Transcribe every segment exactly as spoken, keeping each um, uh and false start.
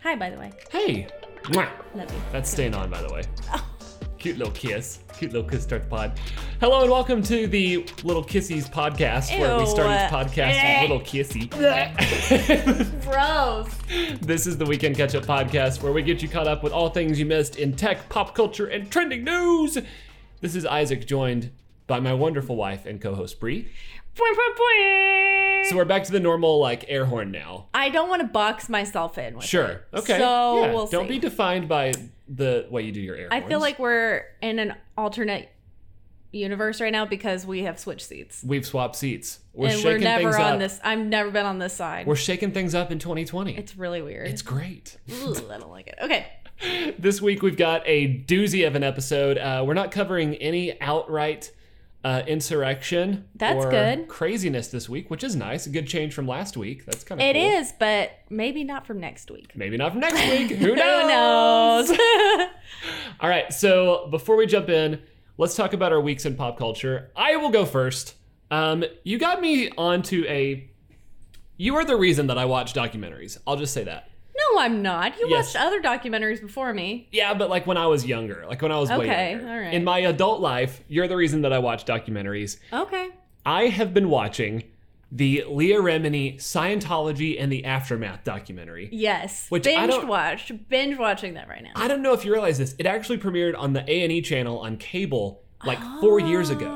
Hi, by the way. Hey. Mwah. Love you. That's staying on, by the way. Cute little kiss. Cute little kiss start the pod. Hello and welcome to the Little Kissies podcast, Ew. where we start each podcast with Little Kissy. Gross. This is the Weekend Catch-Up podcast, where we get you caught up with all things you missed in tech, pop culture, and trending news. This is Isaac, joined by my wonderful wife and co-host Bree. So we're back to the normal, like, air horn now. I don't want to box myself in with Sure. it. Okay. So yeah. we'll Don't see. be defined by the way you do your air I horns. feel like we're in an alternate universe right now because we have switched seats. We've swapped seats. We're and shaking we're never things on up. this. I've never been on this side. We're shaking things up in twenty twenty. It's really weird. It's great. Ooh, I don't like it. Okay. This week we've got a doozy of an episode. Uh, we're not covering any outright uh, insurrection That's or good. craziness this week, which is nice. A good change from last week. That's kind of It cool. is, but maybe not from next week. Maybe not from next week. Who knows? Who knows? All right, so before we jump in, let's talk about our weeks in pop culture. I will go first. Um, you got me onto a... You are the reason that I watch documentaries. I'll just say that. No, I'm not. You Yes. watched other documentaries before me. Yeah, but like when I was younger, like when I was way Okay, younger. all right. In my adult life, you're the reason that I watch documentaries. Okay. I have been watching the Leah Remini Scientology and the Aftermath documentary. Yes. Which I binge don't- watched. Binge watching that right now. I don't know if you realize this. It actually premiered on the A and E channel on cable like four years ago.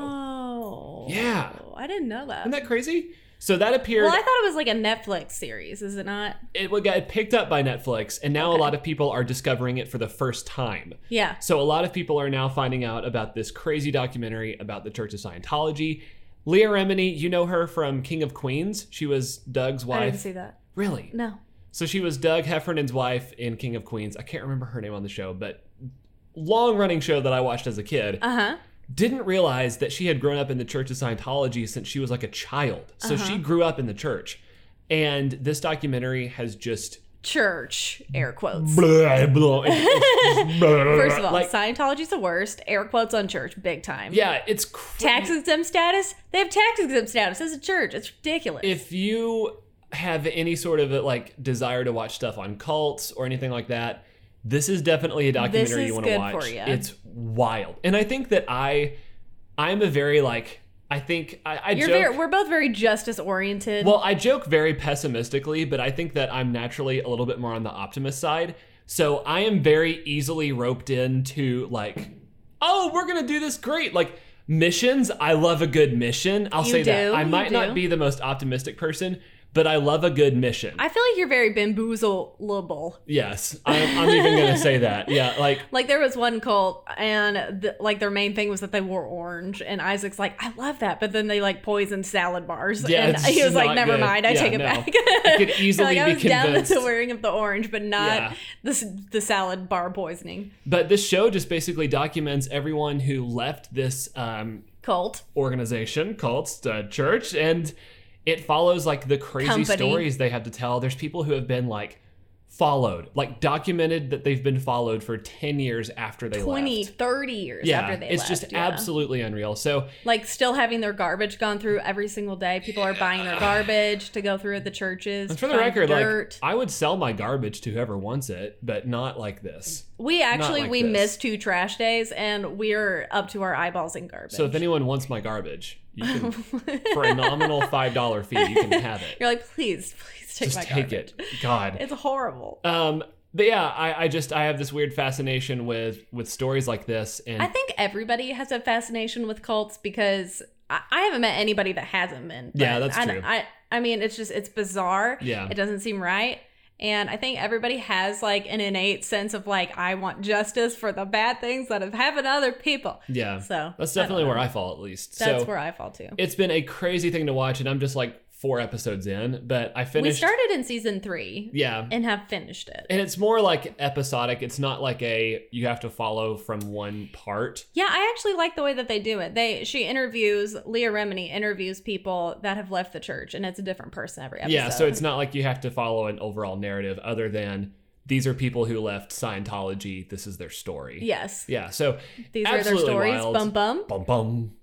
Oh. Yeah. I didn't know that. Isn't that crazy? So that appeared... Well, I thought it was like a Netflix series, is it not? it got picked up by Netflix, and now Okay. a lot of people are discovering it for the first time. Yeah. So a lot of people are now finding out about this crazy documentary about the Church of Scientology. Leah Remini, you know her from King of Queens. She was Doug's wife. I didn't see that. Really? No. So she was Doug Heffernan's wife in King of Queens. I can't remember her name on the show, but long-running show that I watched as a kid. Uh-huh. Didn't realize that she had grown up in the Church of Scientology since she was like a child. So Uh-huh. she grew up in the church. And this documentary has just... Church, air quotes. Blah, blah, it's- it's blah, First of all, like, Scientology's the worst. Air quotes on church, big time. yeah, it's cra- Tax exempt status? They have tax exempt status as a church. It's ridiculous. If you have any sort of like desire to watch stuff on cults or anything like that, this is definitely a documentary is you want to good watch. for ya. It's wild. And I think that I I'm a very like I think I, I You're joke very, we're both very justice oriented. well, I joke very pessimistically, but I think that I'm naturally a little bit more on the optimist side. So I am very easily roped into like, oh, we're gonna do this great. Like missions, I love a good mission. I'll You say that. do, I you might do. not be the most optimistic person, but I love a good mission. I feel like you're very bamboozleable. Yes, I'm, I'm even gonna say that. Yeah, like Like there was one cult, and the, like their main thing was that they wore orange, and Isaac's like, I love that, but then they like poisoned salad bars, Yeah, and it's he was like, not never good. mind, I Yeah, take it no. back. I could easily like, I be was down with convinced. the wearing of the orange, but not Yeah. the the salad bar poisoning. But this show just basically documents everyone who left this um, Cult. organization, cult, uh, church, and it follows like the crazy Company. stories they have to tell. There's people who have been like followed, like documented that they've been followed for ten years after they twenty, left. thirty years Yeah, after they it's left. just yeah. absolutely unreal. So Like still having their garbage gone through every single day. People are buying their garbage to go through at the churches. and for the find record, dirt. like I would sell my garbage to whoever wants it, but not like this. we actually like we this. missed two trash days, and we're up to our eyeballs in garbage. So if anyone wants my garbage, you can, for a nominal five dollar fee, you can have it. You're like, please, please take Just my take garbage. it. God. It's horrible. Um, but yeah, I, I just I have this weird fascination with with stories like this, and I think everybody has a fascination with cults because I, I haven't met anybody that hasn't been. Yeah, but that's I, true. I, I mean, it's just, it's bizarre. Yeah. It doesn't seem right. And I think everybody has like an innate sense of like, I want justice for the bad things that have happened to other people. yeah, So that's I don't definitely know. where I fall, at least. That's so where I fall too. it's been a crazy thing to watch, and I'm just like four episodes in, but I We finished. started in season three Yeah. and have finished it. And it's more like episodic. It's not like a you have to follow from one part. Yeah, I actually like the way that they do it. They she interviews Leah Remini interviews people that have left the church, and it's a different person every episode. Yeah, so it's not like you have to follow an overall narrative other than these are people who left Scientology. This is their story. yes. Yeah, so These are their absolutely stories. wild. Bum bum. Bum bum.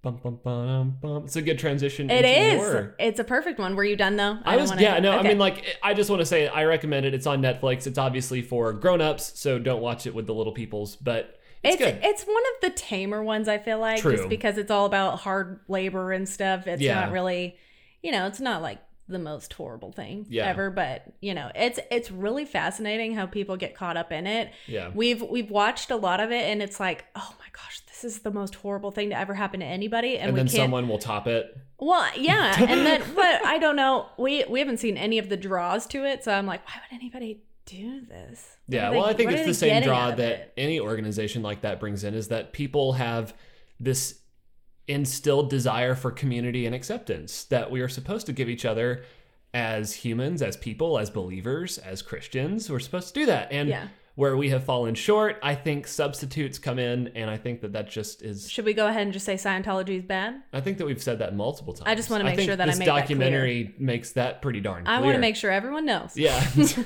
Bum, bum, bum, bum. It's a good transition. It into is. Your... It's a perfect one. Were you done though? I, I was. wanna... Yeah. No. Okay. I mean, like, I just want to say I recommend it. It's on Netflix. It's obviously for grown-ups, so don't watch it with the little peoples. But it's, it's good. It's one of the tamer ones. I feel like True. Just because it's all about hard labor and stuff. It's Yeah. not really, you know, it's not like the most horrible thing Yeah. ever, but you know, it's it's really fascinating how people get caught up in it. Yeah. We've we've watched a lot of it, and it's like, oh my gosh, this is the most horrible thing to ever happen to anybody, and, and we then can't. someone will top it. Well, yeah, and then but I don't know. We we haven't seen any of the draws to it, so I'm like, why would anybody do this? What Yeah, are they- well, I think what it's are the they same getting draw out of that it? any organization like that brings in, is that people have this instilled desire for community and acceptance that we are supposed to give each other as humans, as people, as believers, as Christians. We're supposed to do that. And Yeah. where we have fallen short, I think substitutes come in, and I think that that just is... Should we go ahead and just say Scientology is bad? I think that we've said that multiple times. I just wanna make think sure that I this make that clear. documentary makes that pretty darn clear. I want to make sure everyone knows. Yeah.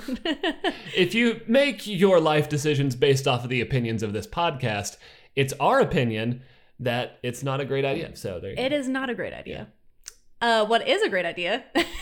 If you make your life decisions based off of the opinions of this podcast, it's our opinion that it's not a great idea. So there you It go. is not a great idea. Uh, what is a great idea?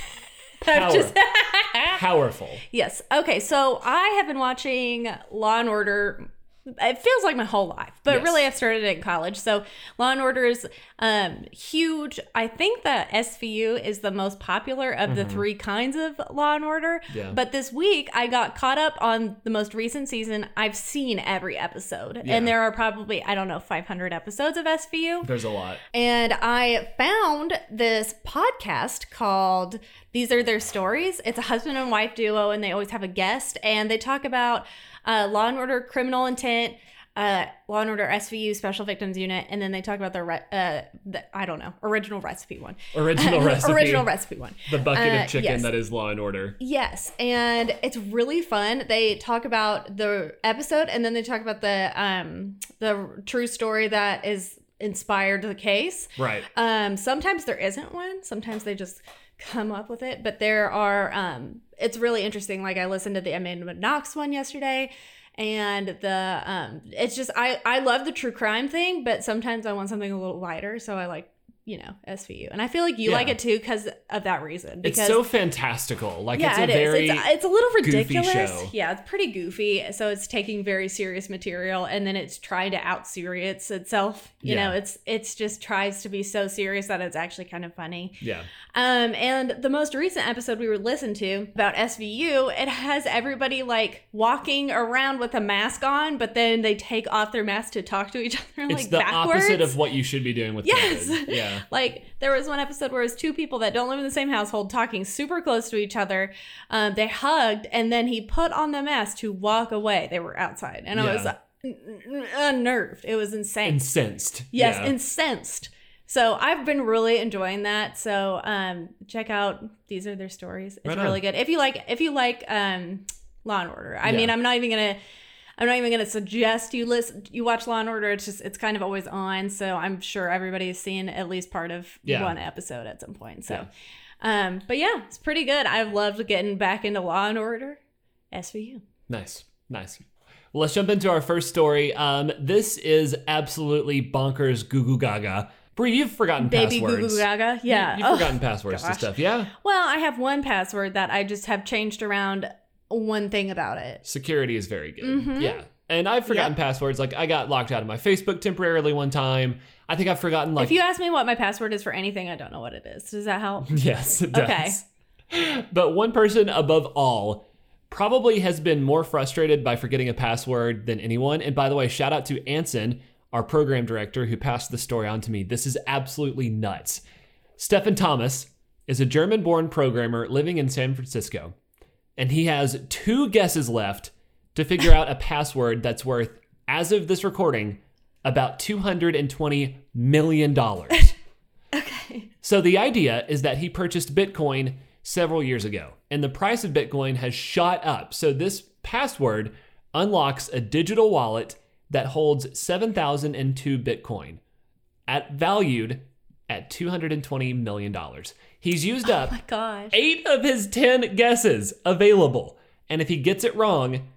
Power. Just- Powerful. yes. Okay. So I have been watching Law and Order. It feels like my whole life, but Yes. really I've started it in college. So Law and Order is um, huge. I think that S V U is the most popular of the three kinds of Law and Order. Yeah. But this week I got caught up on the most recent season. I've seen every episode, Yeah. and there are probably, I don't know, five hundred episodes of S V U. There's a lot. And I found this podcast called These Are Their Stories. It's a husband and wife duo, and they always have a guest. And they talk about uh, Law and Order Criminal Intent, uh, Law and Order S V U Special Victims Unit, and then they talk about the, re- uh, the I don't know, original recipe one. Original recipe. Original recipe one. The bucket Uh, of chicken yes. that is Law and Order. Yes, and it's really fun. They talk about the episode, and then they talk about the um the true story that is inspired the case. Right. Um, sometimes there isn't one. Sometimes they just come up with it. But there are. Um, it's really interesting. Like I listened to the Amanda Knox one yesterday, and the um, it's just I I love the true crime thing, but sometimes I want something a little lighter. So I like, you know, S V U, and I feel like you Yeah. like it too because of that reason. Because It's so fantastical. Like, yeah, it's a it is. very It's, it's a little goofy ridiculous. show. Yeah, it's pretty goofy. So it's taking very serious material, and then it's trying to out serious itself. You Yeah. know, it's it's just tries to be so serious that it's actually kind of funny. Yeah. Um, and the most recent episode we were listening to about S V U, it has everybody like walking around with a mask on, but then they take off their mask to talk to each other It's like the backwards. opposite of what you should be doing with Yes. COVID. Yeah. Like there was one episode where it was two people that don't live in the same household talking super close to each other. Um, they hugged, and then he put on the mask to walk away. They were outside, and I was Yeah. uh, n- n- unnerved. It was insane. Incensed. Yes, Yeah. incensed. So I've been really enjoying that. So um, check out These Are Their Stories. It's Right on. really good. If you like, if you like um, Law and Order. I Yeah. mean, I'm not even gonna. I'm not even gonna suggest you listen. You watch Law and Order. It's just it's kind of always on. So I'm sure everybody's seen at least part of Yeah. one episode at some point. So, um, but yeah, it's pretty good. I've loved getting back into Law and Order. S V U. Nice. Nice. Well, let's jump into our first story. Um, this is absolutely bonkers goo goo gaga. Bree, you've forgotten Baby Goo passwords. Goo Gaga. Yeah. You've Oh, forgotten passwords to gosh. stuff, yeah? Well, I have one password that I just have changed around one thing about it. Security is very good. Mhm. Yeah. And I've forgotten Yep. passwords. Like, I got locked out of my Facebook temporarily one time. I think I've forgotten, like... If you ask me what my password is for anything, I don't know what it is. Does that help? Yes, it does. Okay. But one person above all probably has been more frustrated by forgetting a password than anyone. And by the way, shout out to Anson, our program director, who passed the story on to me. This is absolutely nuts. Stefan Thomas is a German-born programmer living in San Francisco, and he has two guesses left to figure out a password that's worth, as of this recording, about two hundred twenty million dollars. Okay. So the idea is that he purchased Bitcoin several years ago, and the price of Bitcoin has shot up. So this password unlocks a digital wallet that holds seven thousand two Bitcoin, at valued at two hundred twenty million dollars. He's used up Oh my gosh. eight of his ten guesses available, and if he gets it wrong,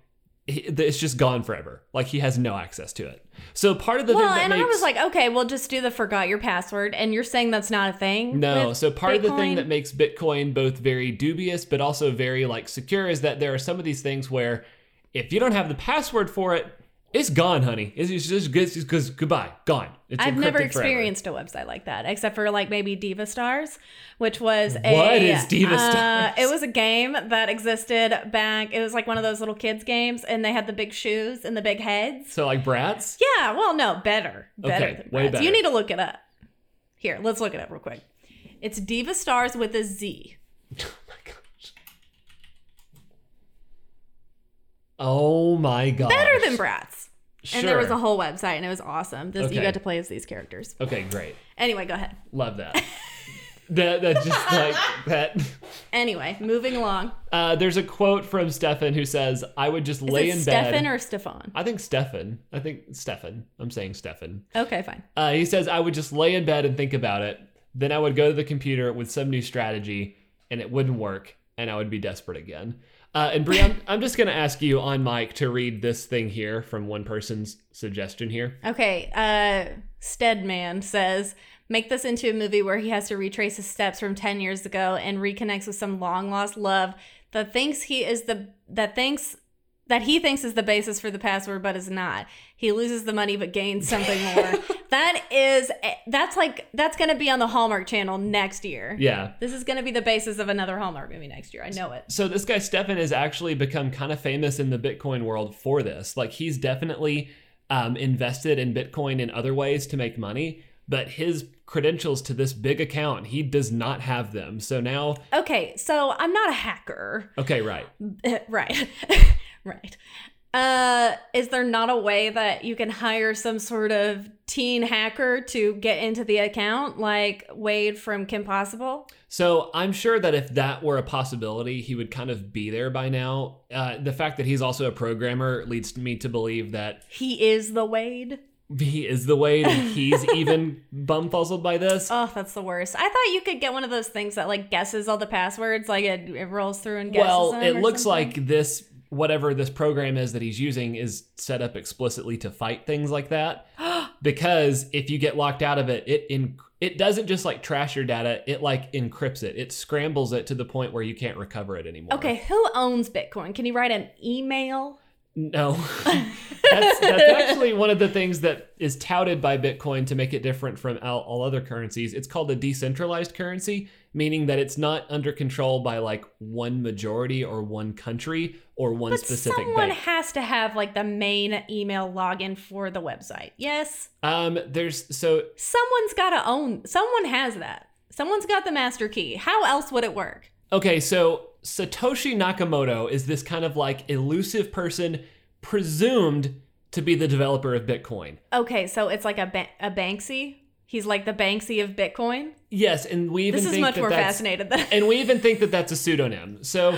he, it's just gone forever. Like he has no access to it. So part of the well, thing that and makes, I was like, okay, well, just do the forgot your password. And you're saying that's not a thing? no. So part Bitcoin? of the thing that makes Bitcoin both very dubious but also very like secure is that there are some of these things where if you don't have the password for it, it's gone, honey. It's just, it's just, it's just goodbye, gone. It's I've never encrypted experienced a website like that, except for like maybe Diva Stars, which was What a. What is Diva uh, Stars? It was a game that existed back. It was like one of those little kids games, and they had the big shoes and the big heads. So like Bratz? Yeah, well, no, better, better Okay, than way Bratz. better. You need to look it up. Here, let's look it up real quick. It's Diva Stars with a Z. Oh my gosh. Oh my gosh. Better than Bratz. Sure. And there was a whole website, and it was awesome. This, You Okay. got to play as these characters. Okay, great. Anyway, go ahead. Love that. that that just like that. Anyway, moving along. Uh, there's a quote from Stefan who says, "I would just Is lay it in Stefan bed." or Stefan? I think Stefan. I think Stefan. I'm saying Stefan. Okay, fine. Uh, he says, "I would just lay in bed and think about it. Then I would go to the computer with some new strategy, and it wouldn't work, and I would be desperate again." Uh, and Brie, I'm, I'm just going to ask you on mic to read this thing here from one person's suggestion here. Okay, uh, Steadman says, make this into a movie where he has to retrace his steps from ten years ago and reconnects with some long lost love that thinks he is the, that thinks, that he thinks is the basis for the password, but is not. He loses the money, but gains something more. That is, that's like, that's going to be on the Hallmark Channel next year. Yeah. This is going to be the basis of another Hallmark movie next year. I know it. So this guy Stefan has actually become kind of famous in the Bitcoin world for this. Like he's definitely um, invested in Bitcoin in other ways to make money, but his credentials to this big account, he does not have them. So now, Okay, so I'm not a hacker. okay, right. Right. Right. Uh, is there not a way that you can hire some sort of teen hacker to get into the account, like Wade from Kim Possible? So I'm sure that if that were a possibility, he would kind of be there by now. Uh, the fact that he's also a programmer leads me to believe that He is the Wade. he is the Wade and he's even bumfuzzled by this. Oh, that's the worst. I thought you could get one of those things that like guesses all the passwords, like it, it rolls through and guesses Well, them it or looks something. like this, whatever this program is that he's using is set up explicitly to fight things like that. Because if you get locked out of it, it in, it doesn't just like trash your data, it like encrypts it. It scrambles it to the point where you can't recover it anymore. Okay, who owns Bitcoin? Can you write an email? No. that's, that's actually one of the things that is touted by Bitcoin to make it different from all, all other currencies. It's called a decentralized currency, meaning that it's not under control by like one majority or one country or one But specific someone bank. has to have like the main email login for the website. Yes? Um, there's so Someone's got to own, someone has that. Someone's got the master key. How else would it work? okay, so Satoshi Nakamoto is this kind of like elusive person presumed to be the developer of Bitcoin. Okay, so it's like a, ba- a Banksy? He's like the Banksy of Bitcoin? Yes, and we even This is think much that more that's, fascinated than and we even think that that's a pseudonym. So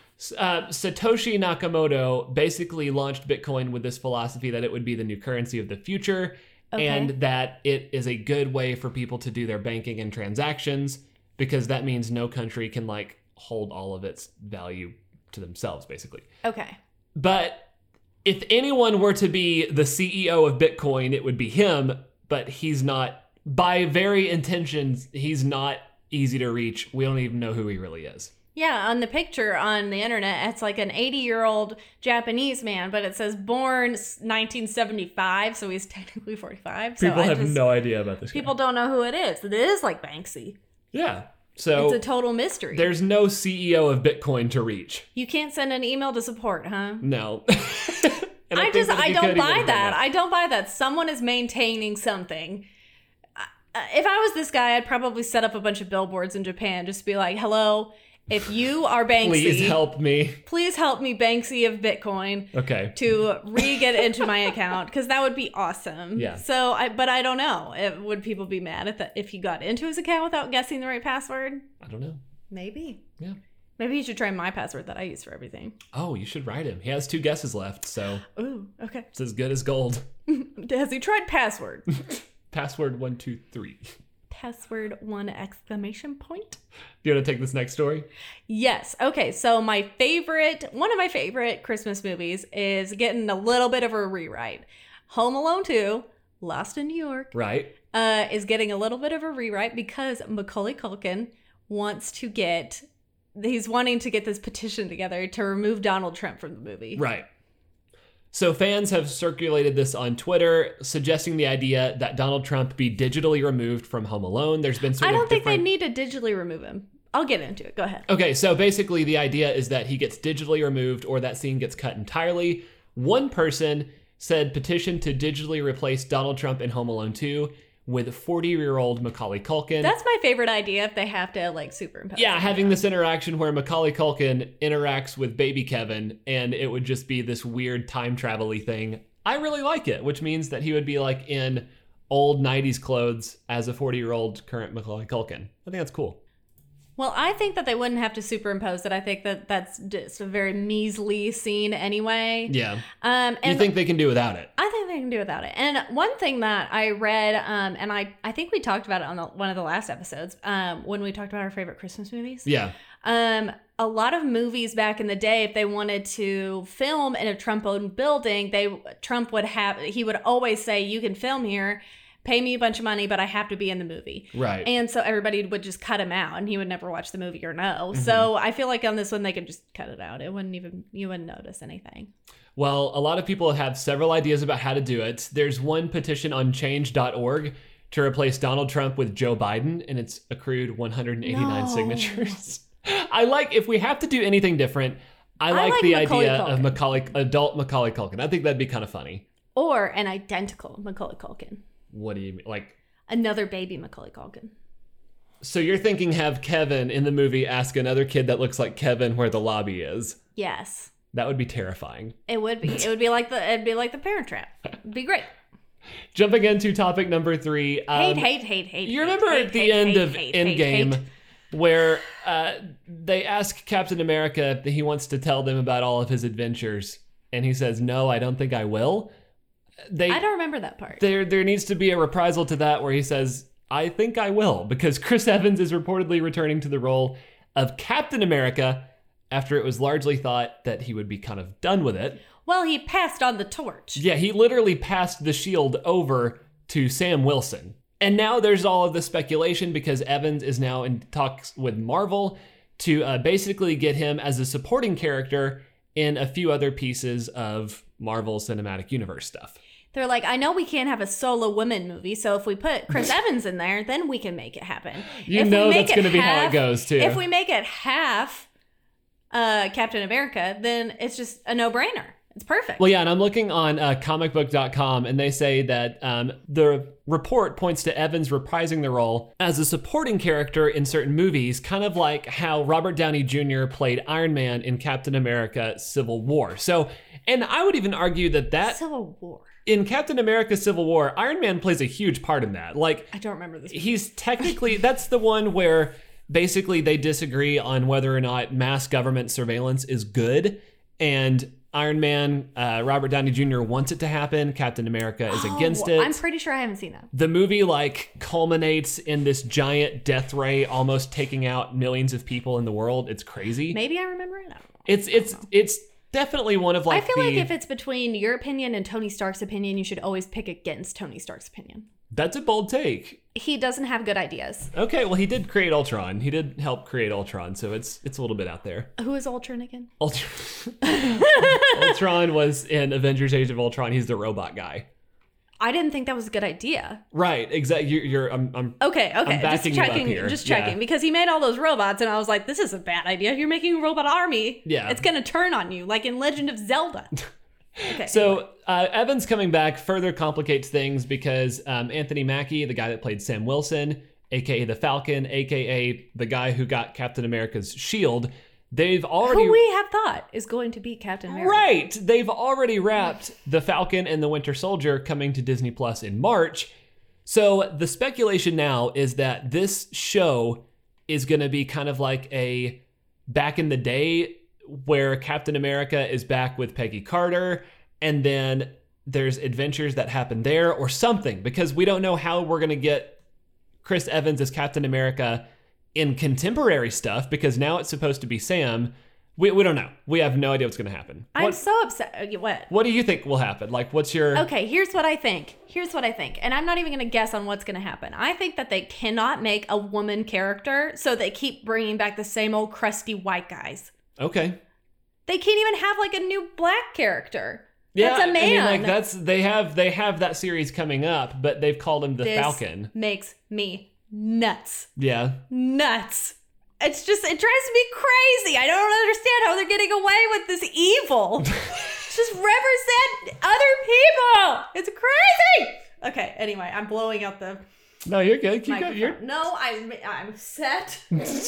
uh, Satoshi Nakamoto basically launched Bitcoin with this philosophy that it would be the new currency of the future, Okay. and that it is a good way for people to do their banking and transactions, because that means no country can like hold all of its value to themselves, basically. Okay. But if anyone were to be the C E O of Bitcoin, it would be him, but he's not. By very intentions, he's not easy to reach. We don't even know who he really is. Yeah, on the picture on the internet, it's like an eighty-year-old Japanese man, but it says born nineteen seventy-five, so he's technically forty-five. So People I have just, no idea about this guy. People don't know who it is. It is like Banksy. Yeah. So It's a total mystery. there's no C E O of Bitcoin to reach. You can't send an email to support, huh? No. And I think just, that if I you don't could, he buy would've done that. I don't buy that. Someone is maintaining something. Uh, If I was this guy, I'd probably set up a bunch of billboards in Japan. Just be like, hello, if you are Banksy, Please help me. please help me, Banksy of Bitcoin, Okay. to re-get into my account, because that would be awesome. Yeah. So, I, but I don't know. It, would people be mad at that if he got into his account without guessing the right password? I don't know. Maybe. Yeah. Maybe you should try my password that I use for everything. Oh, you should write him. He has two guesses left, so Ooh, okay. it's as good as gold. Has he tried password? Password one, two, three. Password one exclamation point. Do you want to take this next story? Yes. Okay. So my favorite, one of my favorite Christmas movies is getting a little bit of a rewrite. Home Alone two, Lost in New York, Right. uh, is getting a little bit of a rewrite because Macaulay Culkin wants to get, he's wanting to get this petition together to remove Donald Trump from the movie. Right. So fans have circulated this on Twitter, suggesting the idea that Donald Trump be digitally removed from Home Alone. There's been sort I of don't think different... they need to digitally remove him. I'll get into it. Go ahead. Okay, so basically the idea is that he gets digitally removed or that scene gets cut entirely. One person said petition to digitally replace Donald Trump in Home Alone two with forty-year-old Macaulay Culkin. That's my favorite idea if they have to like superimpose. Yeah, it. having this interaction where Macaulay Culkin interacts with baby Kevin and it would just be this weird time travel-y thing. I really like it, which means that he would be like in old nineties clothes as a forty-year-old current Macaulay Culkin. I think that's cool. Well, I think that they wouldn't have to superimpose it. I think that that's just a very measly scene anyway. Yeah. Um, and You think they can do without it? I think they can do without it. And one thing that I read, um, and I, I think we talked about it on the, one of the last episodes, um, when we talked about our favorite Christmas movies. Yeah. Um, a lot of movies back in the day, if they wanted to film in a Trump-owned building, they Trump would have, he would always say, you can film here, pay me a bunch of money, but I have to be in the movie. Right. And so everybody would just cut him out and he would never watch the movie or know. Mm-hmm. So I feel like on this one, they could just cut it out. It wouldn't even, you wouldn't notice anything. Well, a lot of people have several ideas about how to do it. There's one petition on change dot org to replace Donald Trump with Joe Biden, and it's accrued one hundred eighty-nine No. signatures. I like, if we have to do anything different, I I like, like the Macaulay idea of Culkin. Macaulay, adult Macaulay Culkin. I think that'd be kind of funny. Or an identical Macaulay Culkin. What do you mean? Like, Another baby Macaulay Culkin. so you're thinking have Kevin in the movie ask another kid that looks like Kevin where the lobby is. Yes. That would be terrifying. It would be. It would be like the it'd be like the Parent Trap. It'd be great. Jumping into topic number three. Hate, um, hate, hate, hate. You hate, remember hate, at the hate, end hate, of hate, hate, Endgame hate. where uh, they ask Captain America that he wants to tell them about all of his adventures, and he says, "No, I don't think I will." They, I don't remember that part. there, there needs to be a reprisal to that where he says, "I think I will," because Chris Evans is reportedly returning to the role of Captain America after it was largely thought that he would be kind of done with it. Well, he passed on the torch. Yeah, he literally passed the shield over to Sam Wilson. And now there's all of the speculation because Evans is now in talks with Marvel to uh, basically get him as a supporting character in a few other pieces of Marvel Cinematic Universe stuff. They're like, I know we can't have a solo women movie, so if we put Chris Evans in there, then we can make it happen. You if we know make that's it going to be how it half- goes, too. If we make it half uh, Captain America, then it's just a no-brainer. It's perfect. Well, yeah, and I'm looking on uh, comic book dot com, and they say that um, the report points to Evans reprising the role as a supporting character in certain movies, kind of like how Robert Downey Junior played Iron Man in Captain America Civil War. So, and I would even argue that that Civil War. in Captain America Civil War, Iron Man plays a huge part in that. Like, I don't remember this. he's technically, that's the one where basically they disagree on whether or not mass government surveillance is good, and Iron Man, uh, Robert Downey Junior wants it to happen. Captain America is against Oh, it. I'm pretty sure I haven't seen that. The movie like culminates in this giant death ray almost taking out millions of people in the world. It's crazy. Maybe I remember it. I don't know. It's it's it's definitely one of like I feel the, like if it's between your opinion and Tony Stark's opinion, you should always pick against Tony Stark's opinion. That's a bold take. He doesn't have good ideas. Okay, well he did create Ultron. He did help create Ultron, so it's it's a little bit out there. Who is Ultron again? Ultron, Ultron was in Avengers: Age of Ultron. He's the robot guy. I didn't think that was a good idea. Right, exactly. You're, you're I'm, I'm Okay, okay. Just backing you up checking, here. just checking. Yeah. Because he made all those robots, and I was like, this is a bad idea. You're making a robot army. Yeah. It's going to turn on you, like in Legend of Zelda. Okay. So uh, Evans coming back further complicates things because um, Anthony Mackie, the guy that played Sam Wilson, aka the Falcon, aka the guy who got Captain America's shield, they've already who we have thought is going to be Captain America. right. They've already wrapped the Falcon and the Winter Soldier coming to Disney Plus in March. So the speculation now is that this show is going to be kind of like a back in the day where Captain America is back with Peggy Carter, and then there's adventures that happen there or something, because we don't know how we're going to get Chris Evans as Captain America in contemporary stuff, because now it's supposed to be Sam. We we don't know. We have no idea what's going to happen. I'm What, so upset. What? what do you think will happen? Like, what's your... Okay, here's what I think. Here's what I think. And I'm not even going to guess on what's going to happen. I think that they cannot make a woman character, so they keep bringing back the same old crusty white guys. Okay. They can't even have like a new black character. Yeah, That's a man. I mean, like that's they have they have that series coming up, but they've called him the This Falcon. makes me nuts. Yeah. Nuts. It's just, it drives me crazy. I don't understand how they're getting away with this evil. Just represent other people. It's crazy. Okay, anyway, I'm blowing out the No, you're good. Keep going. microphone. You're... No, I'm, I'm set.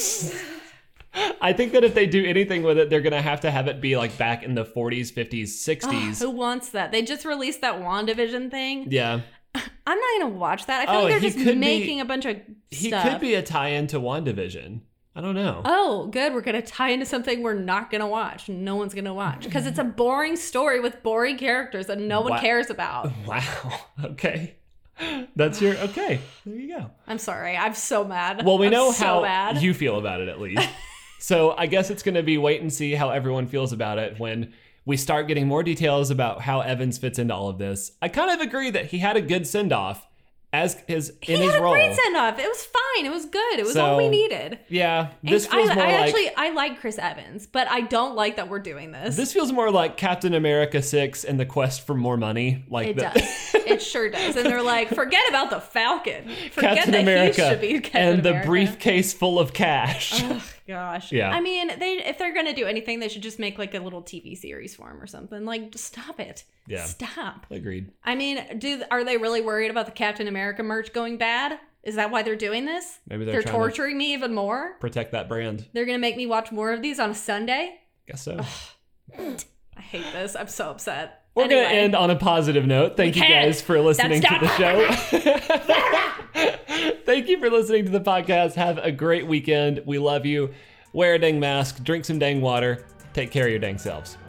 I think that if they do anything with it, they're gonna have to have it be like back in the forties, fifties, sixties. Who wants that? They just released that WandaVision thing. Yeah. I'm not going to watch that. I feel Oh, like they're he just could be- making a bunch of He stuff. could be a tie-in to WandaVision. I don't know. Oh, good. We're going to tie into something we're not going to watch. No one's going to watch. Because it's a boring story with boring characters that no one Wow. cares about. Wow. Okay. That's your... Okay. There you go. I'm sorry. I'm so mad. Well, we I'm know so how mad. you feel about it, at least. So I guess it's going to be wait and see how everyone feels about it when we start getting more details about how Evans fits into all of this. I kind of agree that he had a good send-off as his in he his had a role. great send-off. It was fine. It was good. It was So, all we needed. Yeah, And this feels I, more I like actually, I like Chris Evans, but I don't like that we're doing this. this feels more like Captain America six and the quest for more money. Like It the, does. It sure does. And they're like, forget about the Falcon. Forget Captain that America he should be Captain and the America. briefcase full of cash. Oh, gosh. Yeah. I mean, they if they're gonna do anything, they should just make like a little T V series for him or something. Like, just stop it. Yeah. Stop. Agreed. I mean, do are they really worried about the Captain America merch going bad? Is that why they're doing this? Maybe they're they're trying to- torturing me even more. Protect that brand. They're gonna make me watch more of these on a Sunday. Guess so. I hate this. I'm so upset. We're Anyway. going to end on a positive note. Thank We you can. guys for listening That's to the show. Thank you for listening to the podcast. Have a great weekend. We love you. Wear a dang mask. Drink some dang water. Take care of your dang selves.